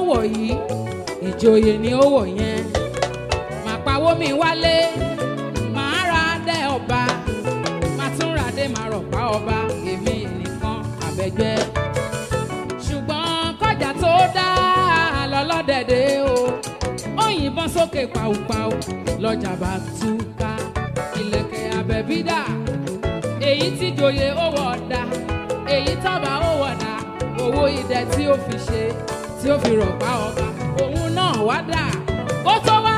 wọ̀ yìí ìjòyè ni ó wọ̀ yẹn. Màá pawó mi wálé, màá ra adé ọba, màá tún ra adé màá rọ̀pá ọba, èmi nìkan àbẹ̀gbẹ́. Ṣùgbọ́n kọjá tó dá lọ́lọ́dẹ̀dẹ̀ o, ó yìnbọn sókè pàùpàù lọ́jà bá túká. Ìlẹ̀kẹ̀ àbẹ̀bí dà, èyí tí joyè ó wọ̀ dà, èyí tọ́ba ó wọ̀ dà, owó idẹ tí ó fi ṣe tí ó fi rọ̀pá ọba òun náà wá dà. Ó tó wá